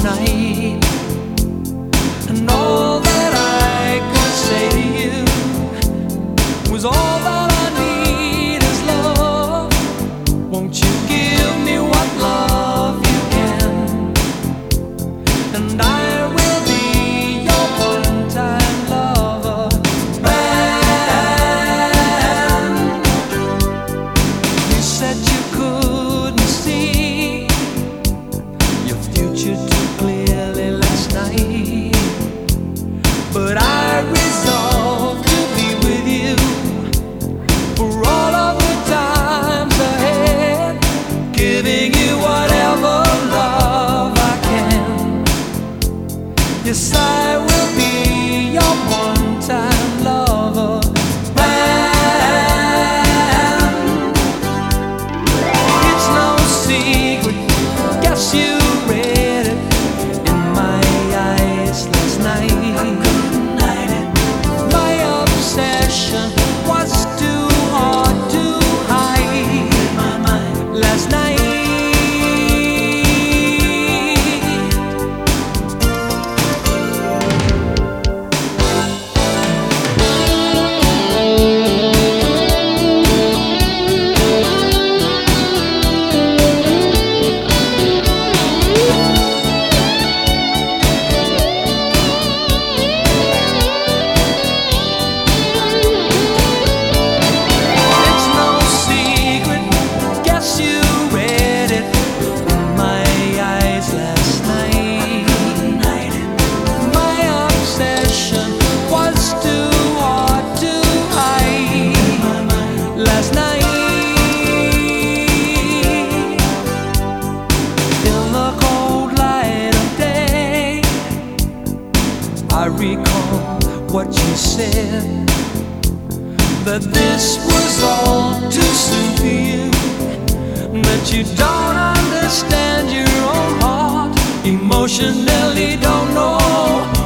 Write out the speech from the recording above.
night, and all that I could say to you was all that I need is love. Won't you give me what love you can, and I will be your one-time lover. Man, you said you couldn't see your future too clearly last night, but I resolved to be with you for all of the times ahead, giving you whatever love I can. Yes, I will be your one-time lover. Man, it's no secret, guess you read it in my eyes last night. My obsession was too hard to hide last night. It's no secret, guess you read it in my eyes last night. My obsession was too hard to hide last night. In the cold light of day, I recall what you said, that this was all too soon for you, that you don't understand your own heart, emotionally don't know